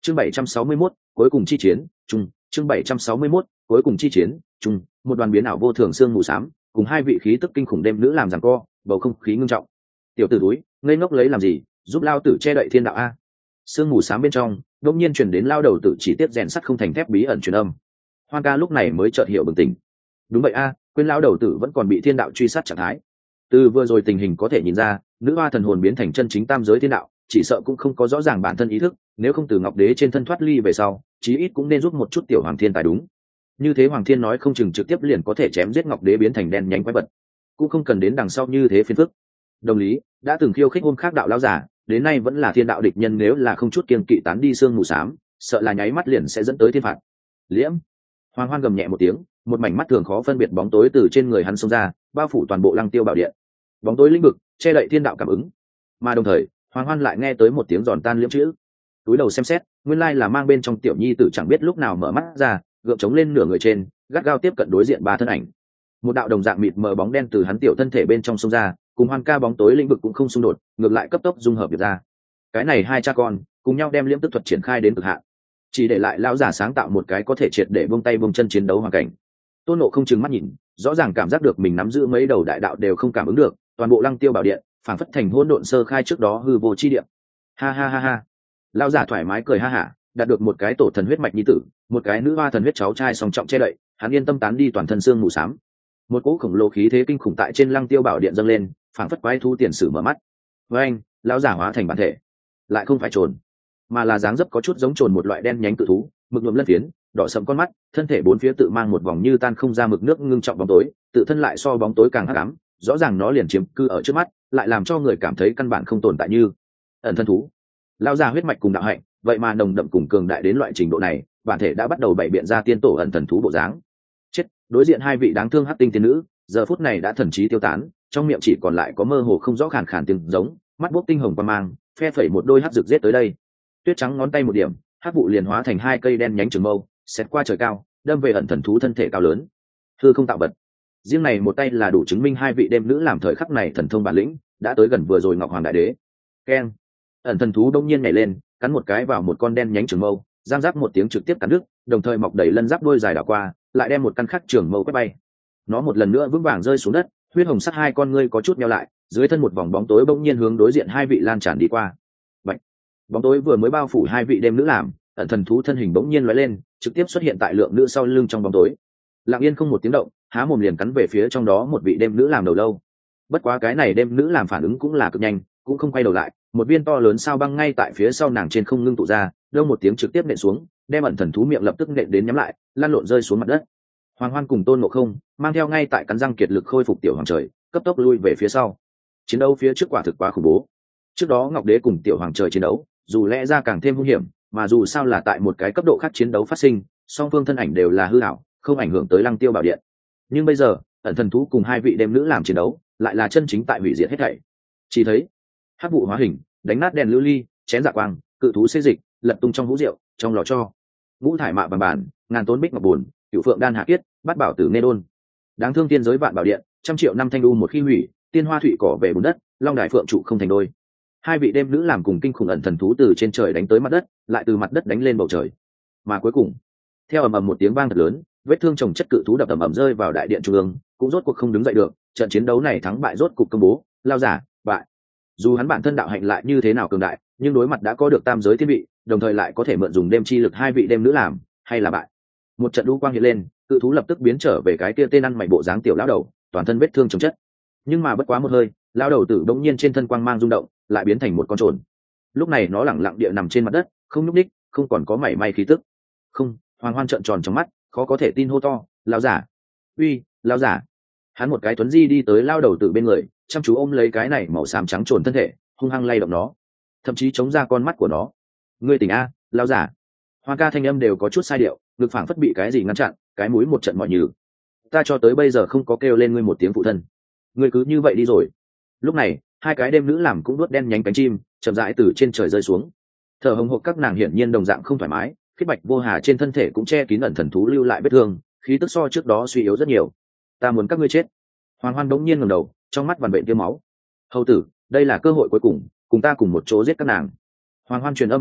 chương 761, cuối cùng chi chiến chung. chương 761, cuối cùng chi chiến chung. Một đoàn biến ảo vô thường xương mù xám cùng hai vị khí tức kinh khủng đêm nữ làm giằng co, bầu không khí ngưng trọng. Tiểu tử túi ngây ngốc lấy làm gì, giúp lao tử che đậy thiên đạo a. Sương mù xám bên trong đột nhiên truyền đến lao đầu tử chỉ tiếp rèn sắt không thành thép bí ẩn truyền âm. Hoan ca lúc này mới chợt hiểu bừng tỉnh. Đúng vậy a, quên lao đầu tử vẫn còn bị thiên đạo truy sát trạng thái. Từ vừa rồi tình hình có thể nhìn ra, nữ hoa thần hồn biến thành chân chính tam giới thiên đạo, chỉ sợ cũng không có rõ ràng bản thân ý thức, nếu không từ ngọc đế trên thân thoát ly về sau, chí ít cũng nên giúp một chút tiểu hoàng thiên tài đúng. Như thế hoàng thiên nói không chừng trực tiếp liền có thể chém giết ngọc đế biến thành đen nhánh quái vật, cũng không cần đến đằng sau như thế phiền phức. Đồng lý, đã từng khiêu khích ôm khác đạo lão giả, đến nay vẫn là thiên đạo địch nhân, nếu là không chút kiêng kỵ tán đi sương mù xám, sợ là nháy mắt liền sẽ dẫn tới thiên phạt. Liễm. Hoàng Hoan gầm nhẹ một tiếng, một mảnh mắt thường khó phân biệt bóng tối từ trên người hắn xông ra, bao phủ toàn bộ Lăng Tiêu Bảo Điện. Bóng tối lĩnh vực che đậy thiên đạo cảm ứng, mà đồng thời Hoàng Hoan lại nghe tới một tiếng giòn tan liễm chữ. Túi đầu xem xét, nguyên lai là mang bên trong tiểu nhi tử chẳng biết lúc nào mở mắt ra, gượng chống lên nửa người trên, gắt gao tiếp cận đối diện ba thân ảnh. Một đạo đồng dạng mịt mờ bóng đen từ hắn tiểu thân thể bên trong xông ra, cùng Hoan ca bóng tối lĩnh vực cũng không xung đột, ngược lại cấp tốc dung hợp được ra. Cái này hai cha con cùng nhau đem liễm tức thuật triển khai đến cực hạn, chỉ để lại lão giả sáng tạo một cái có thể triệt để buông tay buông chân chiến đấu hoàn cảnh. Tôn Ngộ không chừng mắt nhìn, rõ ràng cảm giác được mình nắm giữ mấy đầu đại đạo đều không cảm ứng được, toàn bộ Lăng Tiêu Bảo Điện phảng phất thành hỗn độn sơ khai trước đó hư vô chi điện. Ha ha ha ha. Lão giả thoải mái cười ha hả, đạt được một cái tổ thần huyết mạch nhi tử, một cái nữ hoa thần huyết cháu trai song trọng che đậy, hắn yên tâm tán đi toàn thân xương mù xám. Một cỗ khổng lồ khí thế kinh khủng tại trên Lăng Tiêu Bảo Điện dâng lên, phảng phất quái thú tiền sử mở mắt. Với anh, lão giả hóa thành bản thể, lại không phải trồn, mà là dáng dấp có chút giống trồn, một loại đen nhánh cự thú, mực nhuộm lân phiến, đỏ sẫm con mắt, thân thể bốn phía tự mang một vòng như tan không ra mực nước ngưng trọng bóng tối, tự thân lại so bóng tối càng hắc ám, rõ ràng nó liền chiếm cư ở trước mắt, lại làm cho người cảm thấy căn bản không tồn tại như ẩn thân thú. Lão già huyết mạch cùng đạo hạnh, vậy mà nồng đậm cùng cường đại đến loại trình độ này, bản thể đã bắt đầu bày biện ra tiên tổ ẩn thần thú bộ dáng. Chết, đối diện hai vị đáng thương hắc tinh tiên nữ, giờ phút này đã thần trí tiêu tán, trong miệng chỉ còn lại có mơ hồ không rõ khàn khàn tiếng giống, mắt bốc tinh hồng qua mang, phe phẩy một đôi hắc rực giết tới đây. Tuyết trắng ngón tay một điểm, hắc vụ liền hóa thành hai cây đen nhánh trường mâu, xẹt qua trời cao, đâm về ẩn thần thú thân thể cao lớn. Hư không tạo vật. Riêng này một tay là đủ chứng minh hai vị đêm nữ làm thời khắc này thần thông bản lĩnh đã tới gần vừa rồi Ngọc Hoàng Đại Đế. Keng. Ẩn thần thú đông nhiên nhảy lên, cắn một cái vào một con đen nhánh trường mâu, giang giáp một tiếng trực tiếp cắn đứt, đồng thời mọc đầy lân giáp đuôi dài đảo qua, lại đem một căn khắc trường mâu quét bay. Nó một lần nữa vững vàng rơi xuống đất, huyết hồng sắc hai con ngươi có chút nheo lại, dưới thân một vòng bóng tối bỗng nhiên hướng đối diện hai vị lan tràn đi qua. Bạch. Bóng tối vừa mới bao phủ hai vị đêm nữ làm, ẩn thần thú thân hình bỗng nhiên lóe lên, trực tiếp xuất hiện tại lượng nữ sau lưng trong bóng tối. Lặng yên không một tiếng động, há mồm liền cắn về phía trong đó một vị đêm nữ làm đầu lâu. Bất quá cái này đêm nữ làm phản ứng cũng là cực nhanh, cũng không quay đầu lại, một viên to lớn sao băng ngay tại phía sau nàng trên không ngưng tụ ra, đông một tiếng trực tiếp nện xuống, đem ẩn thần thú miệng lập tức nện đến nhắm lại, lăn lộn rơi xuống mặt đất. Hoàng Hoan cùng Tôn Ngộ Không mang theo ngay tại cắn răng kiệt lực khôi phục tiểu hoàng trời, cấp tốc lui về phía sau. Chiến đấu phía trước quả thực quá khủng bố. Trước đó Ngọc Đế cùng tiểu hoàng trời chiến đấu, dù lẽ ra càng thêm hung hiểm, mà dù sao là tại một cái cấp độ khác chiến đấu phát sinh, song phương thân ảnh đều là hư ảo, không ảnh hưởng tới Lăng Tiêu Bảo Điện. Nhưng bây giờ, ẩn thần thú cùng hai vị đêm nữ làm chiến đấu, lại là chân chính tại hủy diệt hết thảy. Chỉ thấy hắc vụ hóa hình, đánh nát đèn lưu ly, chén dạ quang, cự thú xê dịch, lật tung trong hũ rượu, trong lò tro. Ngũ thải mạ bằng bàn, ngàn tốn bích ngọc buồn, cửu phượng đan hạ kiết, bát bảo tử nê đôn. Đáng thương tiên giới vạn bảo điện, trăm triệu năm thanh u một khi hủy, tiên hoa thụy cỏ về bùn đất, long đài phượng trụ không thành đôi. Hai vị đêm nữ làm cùng kinh khủng ẩn thần thú từ trên trời đánh tới mặt đất, lại từ mặt đất đánh lên bầu trời. Mà cuối cùng, theo ầm ầm một tiếng vang thật lớn, vết thương chồng chất cự thú đập ầm ầm rơi vào đại điện trung ương, cũng rốt cuộc không đứng dậy được. Trận chiến đấu này thắng bại rốt cục công bố, lao giả bại. Dù hắn bản thân đạo hạnh lại như thế nào cường đại, nhưng đối mặt đã có được tam giới thiên vị, đồng thời lại có thể mượn dùng đêm chi lực hai vị đêm nữ làm, hay là bại. Một trận đu quang hiện lên, cự thú lập tức biến trở về cái kia tên ăn mày bộ dáng tiểu lão đầu, toàn thân vết thương chồng chất. Nhưng mà bất quá một hơi, lão đầu tử bỗng nhiên trên thân quang mang rung động, lại biến thành một con trồn. Lúc này nó lẳng lặng địa nằm trên mặt đất, không nhúc nhích, không còn có mảy may khí tức. Không, Hoàng Hoan trợn tròn trong mắt, khó có thể tin hô to, lão giả, uy, lão giả. Hắn một cái tuấn di đi tới lão đầu tử bên người, chăm chú ôm lấy cái này màu xám trắng trồn thân thể, hung hăng lay động nó, thậm chí chống ra con mắt của nó. Ngươi tỉnh a, lão giả. Hoa ca thanh âm đều có chút sai điệu, ngực phảng phất bị cái gì ngăn chặn, cái mũi một trận mỏi nhừ. Ta cho tới bây giờ không có kêu lên ngươi một tiếng phụ thân, ngươi cứ như vậy đi rồi. Lúc này hai cái đêm nữ làm cũng đuốt đen nhánh cánh chim, chậm rãi từ trên trời rơi xuống. Thở hồng hộc các nàng hiển nhiên đồng dạng không thoải mái, khiết bạch vô hà trên thân thể cũng che kín ẩn thần thú lưu lại vết thương, khí tức so trước đó suy yếu rất nhiều. Ta muốn các ngươi chết. Hoàng Hoan đống nhiên ngẩng đầu, trong mắt vằn vện tiêu máu. Hầu tử, đây là cơ hội cuối cùng ta cùng một chỗ giết các nàng. Hoàng Hoan truyền âm gầm thét,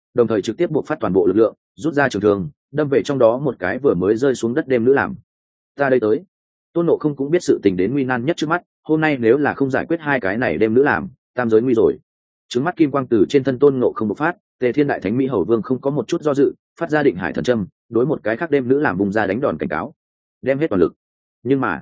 đồng thời trực tiếp buộc phát toàn bộ lực lượng rút ra trường thương đâm về trong đó một cái vừa mới rơi xuống đất đêm nữ làm. Ta đây tới. Tôn Ngộ Không cũng biết sự tình đến nguy nan nhất trước mắt, hôm nay nếu là không giải quyết hai cái này đêm nữ làm, tam giới nguy rồi. Trứng mắt kim quang từ trên thân Tôn Ngộ Không bộc phát, Tề Thiên Đại Thánh Mỹ Hầu Vương không có một chút do dự, phát ra định hải thần châm, đối một cái khác đêm nữ làm vùng ra đánh đòn cảnh cáo, đem hết toàn lực. Nhưng mà,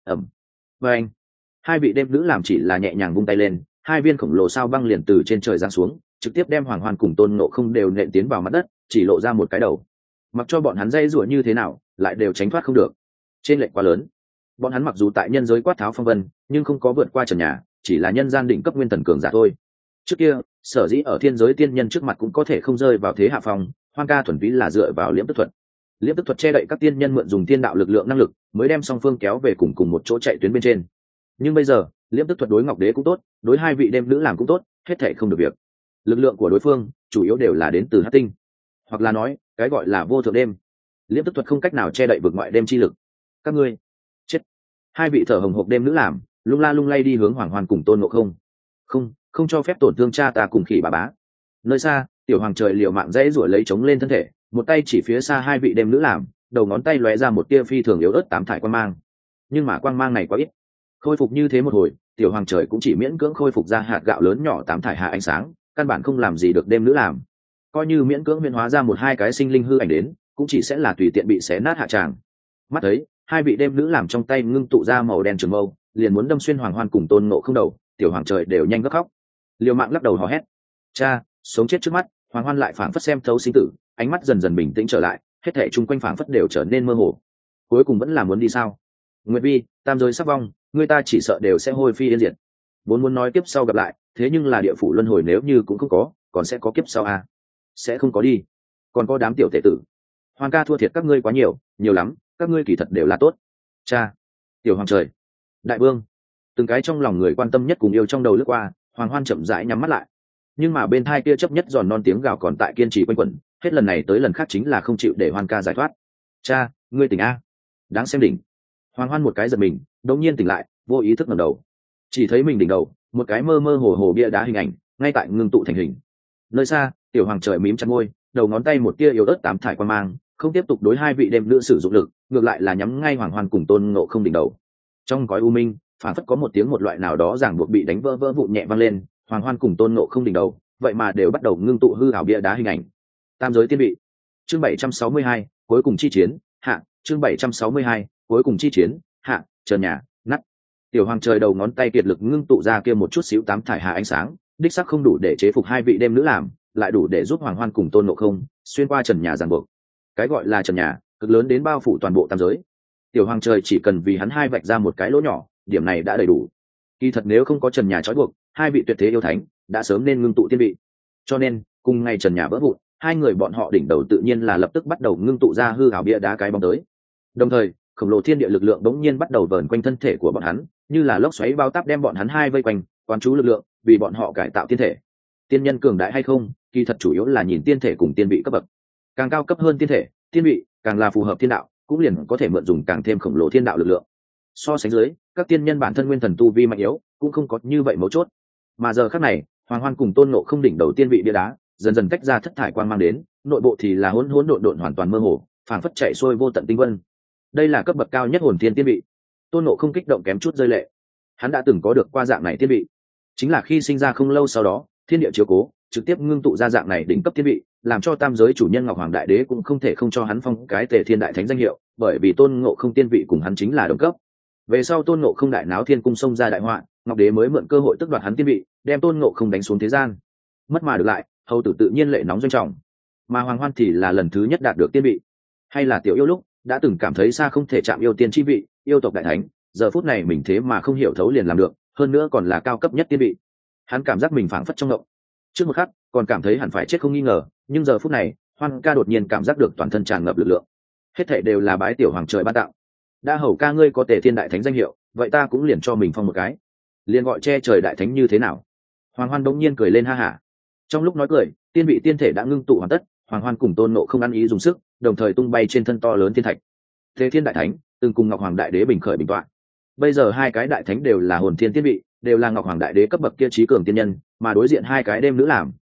và anh, hai vị đêm nữ làm chỉ là nhẹ nhàng vung tay lên, hai viên khổng lồ sao băng liền từ trên trời giáng xuống, trực tiếp đem Hoàng Hoan cùng Tôn Ngộ Không đều nện tiến vào mặt đất, chỉ lộ ra một cái đầu. Mặc cho bọn hắn dây rủa như thế nào, lại đều tránh thoát không được. Trên lệch quá lớn. Bọn hắn mặc dù tại nhân giới quát tháo phong vân, nhưng không có vượt qua trần nhà, chỉ là nhân gian đỉnh cấp nguyên thần cường giả thôi. Trước kia, sở dĩ ở thiên giới tiên nhân trước mặt cũng có thể không rơi vào thế hạ phong, Hoang ca thuần túy là dựa vào liễm tức thuật. Liễm tức thuật che đậy các tiên nhân mượn dùng tiên đạo lực lượng năng lực, mới đem song phương kéo về cùng một chỗ chạy tuyến bên trên. Nhưng bây giờ, liễm tức thuật đối Ngọc Đế cũng tốt, đối hai vị đêm nữ làm cũng tốt, hết thảy không được việc. Lực lượng của đối phương chủ yếu đều là đến từ Hắc Tinh, hoặc là nói, cái gọi là vô thượng đêm. Liễm tức thuật không cách nào che đậy vực ngoại đêm chi lực. Các ngươi chết. Hai vị thở hồng hộc đêm nữ làm lung la lung lay đi hướng Hoàng Hoan cùng Tôn Ngộ Không. Không cho phép tổn thương cha ta cùng Khỉ bà bá. Nơi xa, tiểu hoàng trời liều mạng dãy rủa lấy chống lên thân thể, một tay chỉ phía xa hai vị đêm nữ làm, đầu ngón tay lóe ra một tia phi thường yếu ớt tám thải quang mang. Nhưng mà quang mang này quá ít, khôi phục như thế một hồi, tiểu hoàng trời cũng chỉ miễn cưỡng khôi phục ra hạt gạo lớn nhỏ tám thải hạ ánh sáng, căn bản không làm gì được đêm nữ làm. Coi như miễn cưỡng biến hóa ra một hai cái sinh linh hư ảnh đến, cũng chỉ sẽ là tùy tiện bị xé nát hạ tràng. Mắt thấy hai vị đêm nữ làm trong tay ngưng tụ ra màu đen trường mâu, liền muốn đâm xuyên Hoàng Hoan cùng Tôn Ngộ Không đầu, tiểu hoàng trời đều nhanh gấp khóc, liều mạng lắc đầu hò hét. Cha, sống chết trước mắt. Hoàng Hoan lại phảng phất xem thấu sinh tử, ánh mắt dần dần bình tĩnh trở lại, hết thảy chung quanh phảng phất đều trở nên mơ hồ. Cuối cùng vẫn là muốn đi sao? Nguyệt Vi, tam giới sắp vong, người ta chỉ sợ đều sẽ hôi phi yên diệt. Vốn muốn nói kiếp sau gặp lại, thế nhưng là địa phủ luân hồi nếu như cũng không có, còn sẽ có kiếp sau à? Sẽ không có đi. Còn có đám tiểu tể tử. Hoàng ca thua thiệt các ngươi quá nhiều, nhiều lắm, các ngươi kỳ thật đều là tốt. Cha, tiểu hoàng trời, đại vương, từng cái trong lòng người quan tâm nhất cùng yêu trong đầu lướt qua, Hoàng Hoan chậm rãi nhắm mắt lại. Nhưng mà bên thai kia chấp nhất giòn non tiếng gào còn tại kiên trì quanh quẩn, hết lần này tới lần khác chính là không chịu để Hoan ca giải thoát. Cha, ngươi tỉnh a. Đáng xem đỉnh. Hoàng Hoan một cái giật mình, đột nhiên tỉnh lại, vô ý thức ngẩng đầu, chỉ thấy mình đỉnh đầu một cái mơ mơ hồ hồ bia đá hình ảnh ngay tại ngưng tụ thành hình. Nơi xa, tiểu hoàng trời mím chặt môi, đầu ngón tay một tia yếu ớt tám thải quang mang, không tiếp tục đối hai vị đêm nữ sử dụng lực, ngược lại là nhắm ngay Hoàng Hoan cùng Tôn Ngộ Không đỉnh đầu. Trong cõi u minh, phản phất có một tiếng một loại nào đó ràng buộc bị đánh vỡ vụn nhẹ vang lên, Hoàng Hoan cùng Tôn Ngộ Không đỉnh đầu, vậy mà đều bắt đầu ngưng tụ hư ảo bia đá hình ảnh. Tam giới tiên vị. Chương 762, cuối cùng chi chiến, hạ, chương 762, cuối cùng chi chiến, hạ, trần nhà, nắt. Tiểu hoàng trời đầu ngón tay kiệt lực ngưng tụ ra kia một chút xíu tám thải hạ ánh sáng, đích sắc không đủ để chế phục hai vị đêm nữ làm, lại đủ để giúp Hoàng Hoan cùng Tôn Ngộ Không xuyên qua trần nhà ràng buộc. Cái gọi là trần nhà, cực lớn đến bao phủ toàn bộ tam giới. Tiểu hoàng trời chỉ cần vì hắn hai vạch ra một cái lỗ nhỏ, điểm này đã đầy đủ. Kỳ thật nếu không có trần nhà trói buộc, hai vị tuyệt thế yêu thánh đã sớm nên ngưng tụ tiên vị. Cho nên, cùng ngày trần nhà vỡ vụn, hai người bọn họ đỉnh đầu tự nhiên là lập tức bắt đầu ngưng tụ ra hư ảo bia đá cái bóng tới. Đồng thời, khổng lồ thiên địa lực lượng đống nhiên bắt đầu vờn quanh thân thể của bọn hắn, như là lốc xoáy bao táp đem bọn hắn hai vây quanh, quán chú lực lượng, vì bọn họ cải tạo tiên thể. Tiên nhân cường đại hay không, kỳ thật chủ yếu là nhìn tiên thể cùng tiên vị cấp bậc. Càng cao cấp hơn tiên thể, tiên vị càng là phù hợp thiên đạo, cũng liền có thể mượn dùng càng thêm khổng lồ thiên đạo lực lượng. So sánh dưới, các tiên nhân bản thân nguyên thần tu vi mạnh yếu, cũng không có như vậy mấu chốt. Mà giờ khắc này, Hoàng Hoan cùng Tôn Ngộ Không đỉnh đầu tiên vị bia đá, dần dần tách ra thất thải quang mang đến, nội bộ thì là hỗn hỗn độn độn hoàn toàn mơ hồ, phảng phất chạy xuôi vô tận tinh vân. Đây là cấp bậc cao nhất hồn thiên tiên vị. Tôn Ngộ Không kích động kém chút rơi lệ. Hắn đã từng có được qua dạng này tiên vị, chính là khi sinh ra không lâu sau đó, thiên địa chiếu cố, trực tiếp ngưng tụ ra dạng này đỉnh cấp tiên vị, làm cho tam giới chủ nhân Ngọc Hoàng Đại Đế cũng không thể không cho hắn phong cái Tề Thiên Đại Thánh danh hiệu, bởi vì Tôn Ngộ Không tiên vị cùng hắn chính là đồng cấp. Về sau Tôn Ngộ Không đại náo thiên cung xông ra đại họa, Ngọc Đế mới mượn cơ hội tước đoạt hắn tiên vị, đem Tôn Ngộ Không đánh xuống thế gian. Mất mà được lại, hầu tử tự nhiên lệ nóng doanh trọng. Mà Hoàng Hoan thì là lần thứ nhất đạt được tiên vị. Hay là tiểu yêu lúc đã từng cảm thấy xa không thể chạm yêu tiên chi vị, yêu tộc đại thánh, giờ phút này mình thế mà không hiểu thấu liền làm được, hơn nữa còn là cao cấp nhất tiên vị. Hắn cảm giác mình phảng phất trong ngộng. Trước một khắc còn cảm thấy hẳn phải chết không nghi ngờ, nhưng giờ phút này, Hoan ca đột nhiên cảm giác được toàn thân tràn ngập lực lượng. Hết thảy đều là bái tiểu hoàng trời ban tặng. Đã hầu ca ngươi có Tề Thiên Đại Thánh danh hiệu, vậy ta cũng liền cho mình phong một cái, liền gọi che trời đại thánh như thế nào? Hoàng Hoan đống nhiên cười lên ha hả. Trong lúc nói cười, tiên vị tiên thể đã ngưng tụ hoàn tất, Hoàng Hoan cùng Tôn Ngộ Không ăn ý dùng sức, đồng thời tung bay trên thân to lớn thiên thạch. Tề Thiên Đại Thánh từng cùng Ngọc Hoàng Đại Đế bình khởi bình tọa. Bây giờ hai cái đại thánh đều là hồn thiên tiên vị, đều là Ngọc Hoàng Đại Đế cấp bậc kia trí cường tiên nhân, mà đối diện hai cái đêm nữ làm,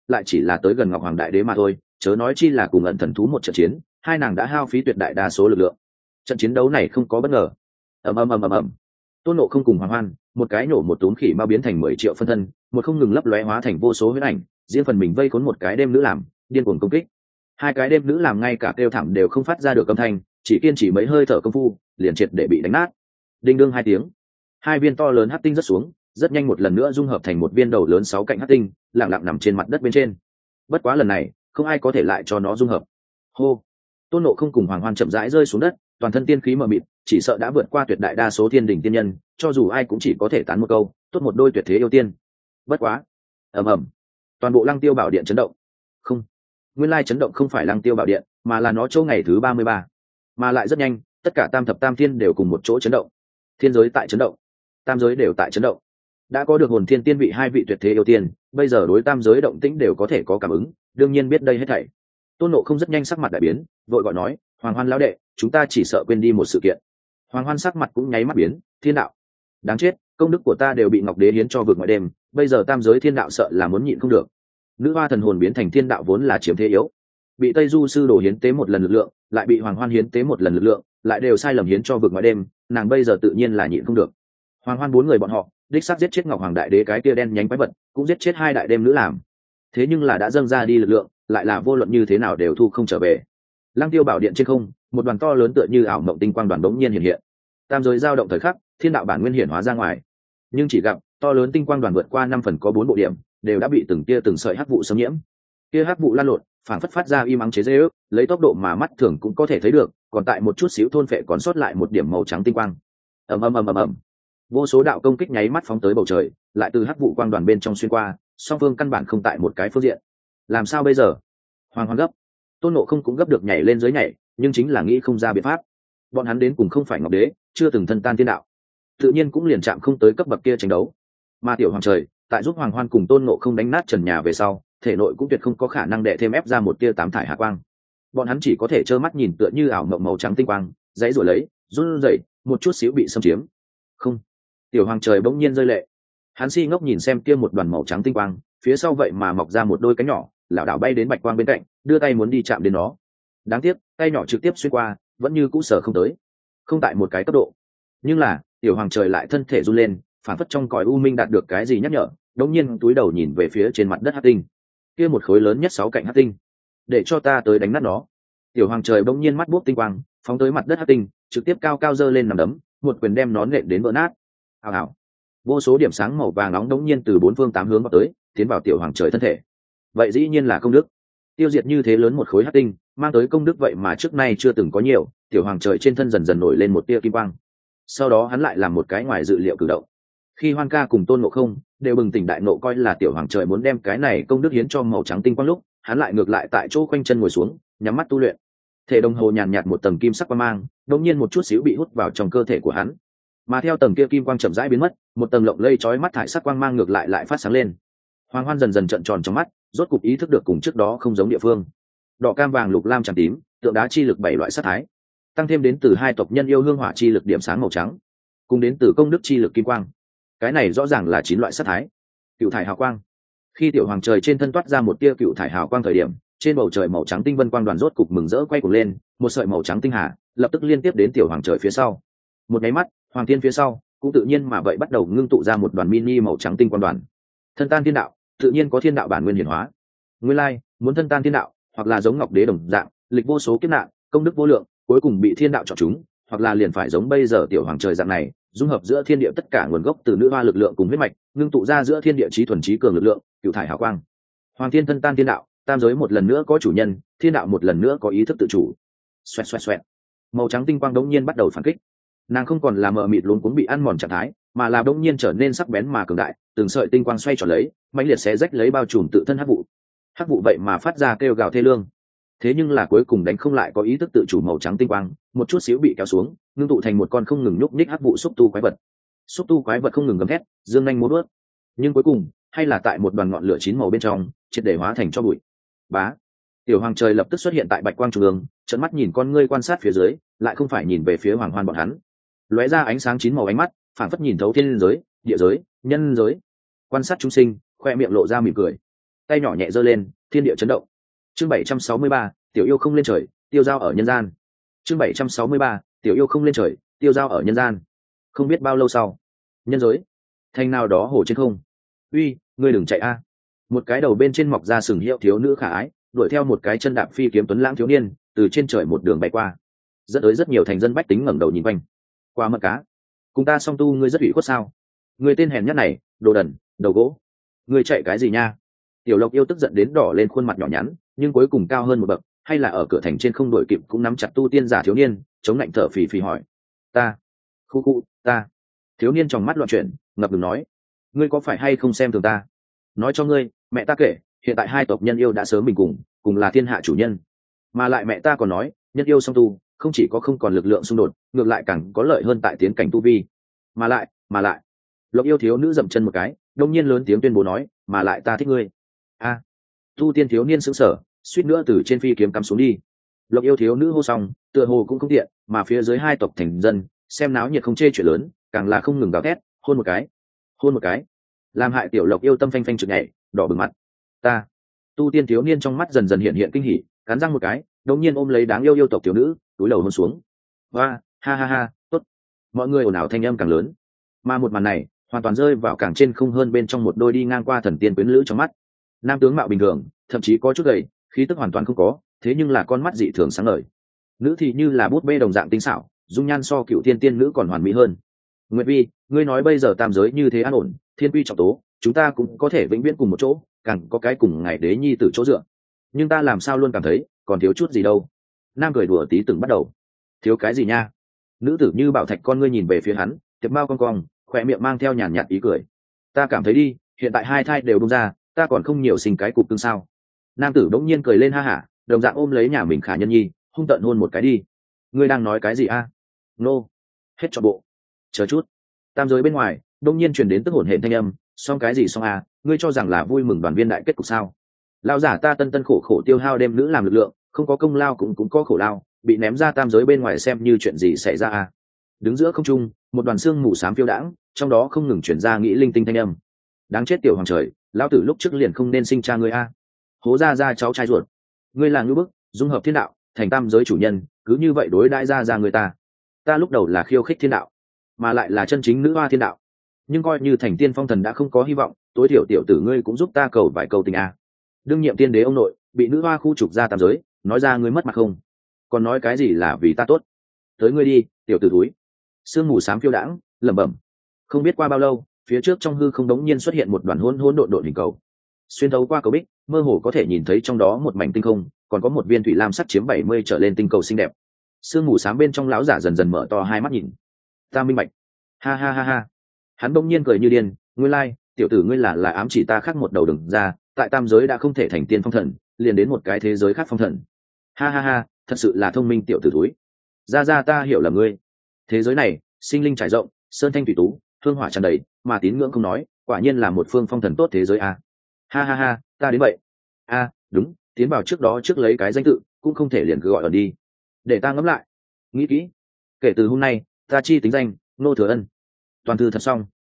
lại chỉ là tới gần ngọc hoàng đại đế mà thôi, chớ nói chi là cùng ẩn thần thú một trận chiến, hai nàng đã hao phí tuyệt đại đa số lực lượng. Trận chiến đấu này không có bất ngờ. ầm ầm. Tôn Nộ không cùng Hoàng Hoan, một cái nổ một túm khỉ ma biến thành 10 triệu phân thân, một không ngừng lấp lóe hóa thành vô số huyễn ảnh, riêng phần mình vây khốn một cái đêm nữ làm, điên cuồng công kích. Hai cái đêm nữ làm ngay cả kêu thảm đều không phát ra được âm thanh, chỉ kiên trì mấy hơi thở công phu, liền triệt để bị đánh nát. Đinh đương hai tiếng, hai viên to lớn hắc tinh rớt xuống, rất nhanh một lần nữa dung hợp thành một viên đầu lớn 6 cạnh hắc tinh, lặng lặng nằm trên mặt đất bên trên. Bất quá lần này, không ai có thể lại cho nó dung hợp. Hô. Tôn Nộ không cùng Hoàng Hoan chậm rãi rơi xuống đất, toàn thân tiên khí mờ mịt, chỉ sợ đã vượt qua tuyệt đại đa số thiên đỉnh tiên nhân, cho dù ai cũng chỉ có thể tán một câu, tốt một đôi tuyệt thế yêu tiên. Bất quá. ầm, toàn bộ Lăng Tiêu Bảo Điện chấn động. Không, nguyên lai chấn động không phải Lăng Tiêu Bảo Điện, mà là nó chỗ ngày thứ 33. Mà lại rất nhanh, tất cả tam thập tam thiên đều cùng một chỗ chấn động. Thiên giới tại chấn động, tam giới đều tại chấn động. Đã có được hồn thiên tiên vị hai vị tuyệt thế yêu tiên, bây giờ đối tam giới động tĩnh đều có thể có cảm ứng, đương nhiên biết đây hết thảy. Tôn Nộ không rất nhanh sắc mặt đại biến, vội gọi nói, Hoàng Hoan lão đệ, chúng ta chỉ sợ quên đi một sự kiện. Hoàng Hoan sắc mặt cũng nháy mắt biến, thiên đạo, đáng chết, công đức của ta đều bị Ngọc Đế hiến cho vực ngoại đêm, bây giờ tam giới thiên đạo sợ là muốn nhịn không được. Nữ hoa thần hồn biến thành thiên đạo vốn là chiếm thế yếu, bị Tây Du sư đồ hiến tế một lần lực lượng, lại bị Hoàng Hoan hiến tế một lần lực lượng, lại đều sai lầm hiến cho vực ngoại đêm, nàng bây giờ tự nhiên là nhịn không được. Hoàng Hoan bốn người bọn họ, đích xác giết chết Ngọc Hoàng đại đế cái kia đen nhánh quái vật, cũng giết chết hai đại đêm nữ làm. Thế nhưng là đã dâng ra đi lực lượng, lại là vô luận như thế nào đều thu không trở về. Lăng Tiêu Bảo Điện trên không, một đoàn to lớn tựa như ảo mộng tinh quang đoàn bỗng nhiên hiện hiện. Tam giới dao động thời khắc, thiên đạo bản nguyên hiển hóa ra ngoài. Nhưng chỉ gặp to lớn tinh quang đoàn vượt qua 5 phần có 4 bộ điểm, đều đã bị từng tia từng sợi hắc vụ xâm nhiễm. Kia hắc vụ lan lộn, phảng phất phát ra im ắng chế giễu, lấy tốc độ mà mắt thường cũng có thể thấy được, còn tại một chút xíu thôn phệ còn sót lại một điểm màu trắng tinh quang. Ầm. Vô số đạo công kích nháy mắt phóng tới bầu trời, lại từ hắc vụ quang đoàn bên trong xuyên qua, song phương căn bản không tại một cái phương diện. Làm sao bây giờ? Hoàng Hoan gấp, Tôn Nộ không cũng gấp được nhảy lên dưới nhảy, nhưng chính là nghĩ không ra biện pháp. Bọn hắn đến cùng không phải Ngọc Đế, chưa từng thân tan thiên đạo, tự nhiên cũng liền chạm không tới cấp bậc kia tranh đấu. Mà Tiểu Hoàng Trời, tại giúp Hoàng Hoan cùng Tôn Nộ không đánh nát trần nhà về sau, thể nội cũng tuyệt không có khả năng đệ thêm ép ra một tia tám thải hạ quang. Bọn hắn chỉ có thể trơ mắt nhìn tựa như ảo mộng màu trắng tinh quang, dãy rồi lấy, run rẩy, một chút xíu bị xâm chiếm. Không. Tiểu Hoàng Trời bỗng nhiên rơi lệ. Hắn si ngốc nhìn xem kia một đoàn màu trắng tinh quang, phía sau vậy mà mọc ra một đôi cánh nhỏ, lảo đảo bay đến bạch quang bên cạnh, đưa tay muốn đi chạm đến nó. Đáng tiếc, tay nhỏ trực tiếp xuyên qua, vẫn như cũ sở không tới, không tại một cái cấp độ. Nhưng là, Tiểu Hoàng Trời lại thân thể run lên, phản phất trong cõi u minh đạt được cái gì nhắc nhở, đống nhiên túi đầu nhìn về phía trên mặt đất hắc tinh. Kia một khối lớn nhất 6 cạnh hắc tinh, để cho ta tới đánh nát nó. Tiểu Hoàng Trời bỗng nhiên mắt buốc tinh quang, phóng tới mặt đất hắc tinh, trực tiếp cao cao giơ lên nằm đấm, một quyền đem nó nện đến vỡ nát. Ào. Vô số điểm sáng màu vàng nóng đống nhiên từ 4 phương 8 hướng vào tới, tiến vào Tiểu Hoàng Trời thân thể. Vậy dĩ nhiên là công đức. Tiêu diệt như thế lớn một khối hắc tinh, mang tới công đức vậy mà trước nay chưa từng có nhiều. Tiểu Hoàng Trời trên thân dần dần nổi lên một tia kim quang. Sau đó hắn lại làm một cái ngoài dự liệu cử động. Khi Hoan Ca cùng Tôn Ngộ Không đều bừng tỉnh đại nộ coi là Tiểu Hoàng Trời muốn đem cái này công đức hiến cho màu trắng tinh quang lúc, hắn lại ngược lại tại chỗ quanh chân ngồi xuống, nhắm mắt tu luyện. Thể đồng hồ nhàn nhạt một tầng kim sắc quang mang, đột nhiên một chút xíu bị hút vào trong cơ thể của hắn. Mà theo tầng kia kim quang chậm rãi biến mất, một tầng lộng lây chói mắt thải sắc quang mang ngược lại phát sáng lên. Hoàng Hoan dần dần trợn tròn trong mắt, rốt cục ý thức được cùng trước đó không giống địa phương. Đỏ cam vàng lục lam trắng tím, tượng đá chi lực 7 loại sắc thái, tăng thêm đến từ hai tộc nhân yêu hương hỏa chi lực điểm sáng màu trắng, cùng đến từ công đức chi lực kim quang. Cái này rõ ràng là 9 loại sắc thái. Cựu thải hào quang. Khi Tiểu Hoàng Trời trên thân toát ra một tia cựu thải hào quang thời điểm, trên bầu trời màu trắng tinh vân quang đoàn rốt cục mừng rỡ quay cuồng lên, một sợi màu trắng tinh hà lập tức liên tiếp đến Tiểu Hoàng Trời phía sau. Một cái mắt, Hoàng Thiên phía sau cũng tự nhiên mà vậy bắt đầu ngưng tụ ra một đoàn mini màu trắng tinh quang đoàn. Thân tan thiên đạo, tự nhiên có thiên đạo bản nguyên hiển hóa. Nguyên lai, muốn thân tan thiên đạo, hoặc là giống Ngọc Đế đồng dạng, lịch vô số kiếp nạn, công đức vô lượng, cuối cùng bị thiên đạo chọn chúng, hoặc là liền phải giống bây giờ Tiểu Hoàng Trời dạng này, dung hợp giữa thiên địa tất cả nguồn gốc từ nữ hoa lực lượng cùng huyết mạch, ngưng tụ ra giữa thiên địa trí thuần trí cường lực lượng, cựu thải hào quang. Hoàng Thiên thân tan thiên đạo, tam giới một lần nữa có chủ nhân, thiên đạo một lần nữa có ý thức tự chủ. Xoẹt xoẹt xoẹt. Màu trắng tinh quang đống nhiên bắt đầu phản kích. Nàng không còn là mờ mịt luống cuống bị ăn mòn trạng thái, mà là đống nhiên trở nên sắc bén mà cường đại, từng sợi tinh quang xoay tròn lấy, mãnh liệt xé rách lấy bao trùm tự thân hắc vụ. Hắc vụ vậy mà phát ra kêu gào thê lương. Thế nhưng là cuối cùng đánh không lại có ý thức tự chủ màu trắng tinh quang, một chút xíu bị kéo xuống, ngưng tụ thành một con không ngừng nhúc nhích hắc vụ xúc tu quái vật. Xúc tu quái vật không ngừng gầm thét, dương nhanh múa vuốt, nhưng cuối cùng hay là tại một đoàn ngọn lửa chín màu bên trong, triệt để hóa thành cho bụi. Bá. Tiểu Hoàng Trời lập tức xuất hiện tại bạch quang trung ương, trợn mắt nhìn con ngươi quan sát phía dưới, lại không phải nhìn về phía Hoàng Hoan bọn hắn. Lóe ra ánh sáng chín màu ánh mắt, phản phất nhìn thấu thiên giới, địa giới, nhân giới, quan sát chúng sinh, khoe miệng lộ ra mỉm cười. tay nhỏ nhẹ giơ lên, thiên địa chấn động. Chương 763, tiểu yêu không lên trời, tiêu dao ở nhân gian. Chương 763, tiểu yêu không lên trời, tiêu dao ở nhân gian. Không biết bao lâu sau, nhân giới thành nào đó hồ trên không. Uy, ngươi đừng chạy a. Một cái đầu bên trên mọc ra sừng hiệu thiếu nữ khả ái, đuổi theo một cái chân đạp phi kiếm tuấn lãng thiếu niên, từ trên trời một đường bay qua, dẫn tới rất nhiều thành dân bách tính ngẩng đầu nhìn quanh. Qua mật cá, cùng ta song tu ngươi rất ủy khuất sao? Ngươi tên hèn nhát này, đồ đần, đầu gỗ, ngươi chạy cái gì nha? Tiểu Lộc yêu tức giận đến đỏ lên khuôn mặt nhỏ nhắn, nhưng cuối cùng cao hơn một bậc, hay là ở cửa thành trên không đuổi kịp cũng nắm chặt tu tiên giả thiếu niên, chống lạnh thở phì phì hỏi: ta, khu khu, ta. Thiếu niên trong mắt loạn chuyển, ngập ngừng nói: ngươi có phải hay không xem thường ta? Nói cho ngươi, mẹ ta kể, hiện tại hai tộc nhân yêu đã sớm bình cùng là thiên hạ chủ nhân, mà lại mẹ ta còn nói, nhân yêu song tu không chỉ có không còn lực lượng xung đột, ngược lại càng có lợi hơn tại tiến cảnh tu vi. Mà lại, Lộc yêu thiếu nữ dậm chân một cái, đông nhiên lớn tiếng tuyên bố nói: mà lại ta thích ngươi. A. Tu tiên thiếu niên sững sờ, suýt nữa từ trên phi kiếm cắm xuống đi. Lộc yêu thiếu nữ hô xong, tựa hồ cũng không tiện, mà phía dưới hai tộc thành dân xem náo nhiệt không chê chuyện lớn, càng là không ngừng gào thét: hôn một cái, làm hại tiểu Lộc yêu tâm phanh phanh trực nhảy, đỏ bừng mặt. Ta. Tu tiên thiếu niên trong mắt dần dần hiện hiện kinh hỉ, cắn răng một cái, đống nhiên ôm lấy đáng yêu yêu tộc thiếu nữ, túi đầu hôn xuống. Và ha ha ha, tốt. Mọi người ồn ào thanh âm càng lớn, mà một màn này hoàn toàn rơi vào càng trên không hơn bên trong một đôi đi ngang qua thần tiên quyến lữ trong mắt. Nam tướng mạo bình thường, thậm chí có chút gầy, khí tức hoàn toàn không có, thế nhưng là con mắt dị thường sáng ngời. Nữ thì như là bút bê đồng dạng tinh xảo, dung nhan so cựu thiên tiên nữ còn hoàn mỹ hơn. Nguyệt Vi, ngươi nói bây giờ tam giới như thế an ổn, thiên quy trọng tố, chúng ta cũng có thể vĩnh viễn cùng một chỗ, càng có cái cùng ngày đế nhi tử chỗ dựa. Nhưng ta làm sao luôn cảm thấy còn thiếu chút gì đâu. Nam cười đùa tí từng bắt đầu. Thiếu cái gì nha? Nữ tử như bảo thạch con ngươi nhìn về phía hắn, tiệp bao cong cong, khỏe miệng mang theo nhàn nhạt ý cười. Ta cảm thấy đi, hiện tại hai thai đều bung ra, ta còn không nhiều sinh cái cục tương sao? Nam tử đống nhiên cười lên ha hả, đồng dạng ôm lấy nhà mình khả nhân nhi, hung tợn hôn một cái đi. Ngươi đang nói cái gì a? Nô, hết cho bộ. Chờ chút. Tam giới bên ngoài đống nhiên truyền đến tức hổn hển thanh âm, xong cái gì xong à? Ngươi cho rằng là vui mừng đoàn viên đại kết cục sao? Lão giả ta tân tân khổ khổ tiêu hao đêm nữ làm lực lượng, không có công lao cũng có khổ lao, bị ném ra tam giới bên ngoài xem như chuyện gì xảy ra à? Đứng giữa không trung, một đoàn xương mù xám phiêu đãng, trong đó không ngừng chuyển ra nghĩ linh tinh thanh âm. Đáng chết tiểu hoàng trời, lão tử lúc trước liền không nên sinh cha ngươi a. Hố ra cháu trai ruột, ngươi là ngưu bức, dung hợp thiên đạo, thành tam giới chủ nhân, cứ như vậy đối đãi ra người ta. Ta lúc đầu là khiêu khích thiên đạo, mà lại là chân chính nữ hoa thiên đạo, nhưng coi như thành tiên phong thần đã không có hy vọng, tối thiểu tiểu tử ngươi cũng giúp ta cầu vài câu tình a. Đương nhiệm tiên đế ông nội bị nữ hoa khu trục ra tam giới, nói ra ngươi mất mặt không? Còn nói cái gì là vì ta tốt? Tới ngươi đi, tiểu tử túi. Sương mù xám phiêu đãng, lẩm bẩm. Không biết qua bao lâu, phía trước trong hư không đống nhiên xuất hiện một đoàn hỗn hỗn độn độn hình cầu. Xuyên thấu qua cầu bích, mơ hồ có thể nhìn thấy trong đó một mảnh tinh không, còn có một viên thủy lam sắc chiếm 70 trở lên tinh cầu xinh đẹp. Sương mù xám bên trong lão giả dần dần mở to hai mắt nhìn. Ta minh bạch. Ha ha ha ha. Hắn bỗng nhiên cười như điên, nguyên lai, tiểu tử ngươi là ám chỉ ta khác một đầu đừng ra, tại tam giới đã không thể thành tiên phong thần, liền đến một cái thế giới khác phong thần. Ha ha ha, thật sự là thông minh tiểu tử túi. Ra ta hiểu là ngươi. Thế giới này, sinh linh trải rộng, sơn thanh thủy tú, hương hỏa tràn đầy, mà tín ngưỡng không nói, quả nhiên là một phương phong thần tốt thế giới a. Ha ha ha, ta đến vậy. A, đúng, tiến vào trước đó trước lấy cái danh tự, cũng không thể liền cứ gọi ở đi. Để ta ngẫm lại. Nghĩ kỹ. Kể từ hôm nay, ta chi tính danh, Nô Thừa Ân. Toàn thư thật xong.